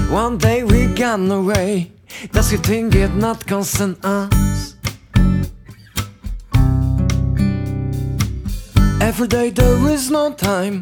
One day we gone away. Does you think it not concern us? Every day there is no time